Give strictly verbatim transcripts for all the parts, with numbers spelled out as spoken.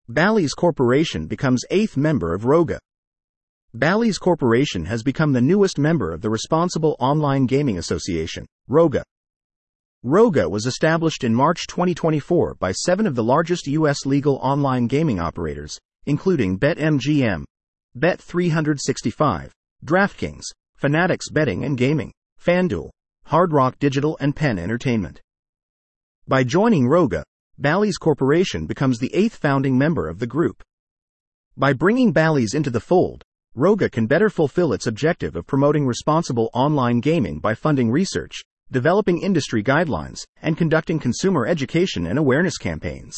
Bally's Corporation becomes eighth member of ROGA. Bally's Corporation has become the newest member of the Responsible Online Gaming Association, ROGA. ROGA was established in March twenty twenty-four by seven of the largest U S legal online gaming operators, including BetMGM, Bet three sixty-five, DraftKings, Fanatics Betting and Gaming, FanDuel, Hard Rock Digital and Penn Entertainment. By joining ROGA, Bally's Corporation becomes the eighth founding member of the group. By bringing Bally's into the fold, ROGA can better fulfill its objective of promoting responsible online gaming by funding research, developing industry guidelines, and conducting consumer education and awareness campaigns.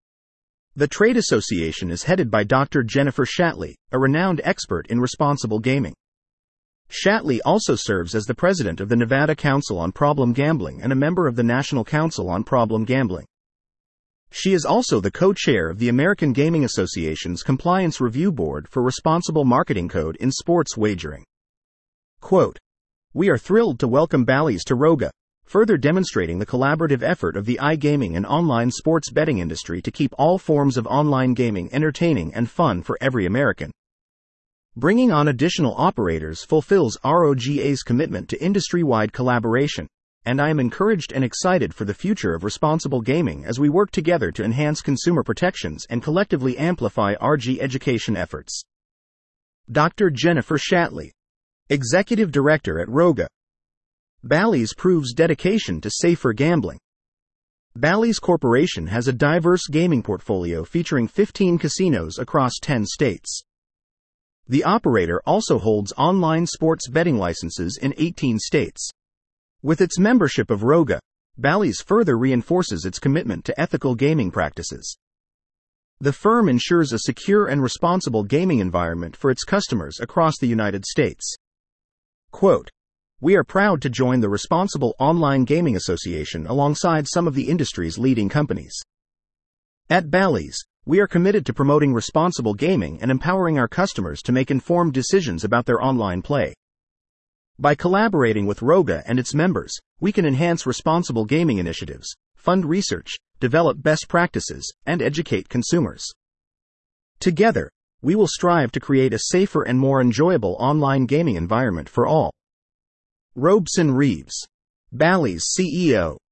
The trade association is headed by Doctor Jennifer Shatley, a renowned expert in responsible gaming. Shatley also serves as the president of the Nevada Council on Problem Gambling and a member of the National Council on Problem Gambling. She is also the co-chair of the American Gaming Association's Compliance Review Board for Responsible Marketing Code in Sports Wagering. Quote, "We are thrilled to welcome Bally's to ROGA, further demonstrating the collaborative effort of the iGaming and online sports betting industry to keep all forms of online gaming entertaining and fun for every American. Bringing on additional operators fulfills ROGA's commitment to industry-wide collaboration, and I am encouraged and excited for the future of responsible gaming as we work together to enhance consumer protections and collectively amplify R G education efforts." Doctor Jennifer Shatley, Executive Director at ROGA. Bally's proves dedication to safer gambling. Bally's Corporation has a diverse gaming portfolio featuring fifteen casinos across ten states. The operator also holds online sports betting licenses in eighteen states. With its membership of ROGA, Bally's further reinforces its commitment to ethical gaming practices. The firm ensures a secure and responsible gaming environment for its customers across the United States. Quote, "We are proud to join the Responsible Online Gaming Association alongside some of the industry's leading companies. At Bally's, we are committed to promoting responsible gaming and empowering our customers to make informed decisions about their online play. By collaborating with ROGA and its members, we can enhance responsible gaming initiatives, fund research, develop best practices, and educate consumers. Together, we will strive to create a safer and more enjoyable online gaming environment for all." Robeson Reeves, Bally's C E O.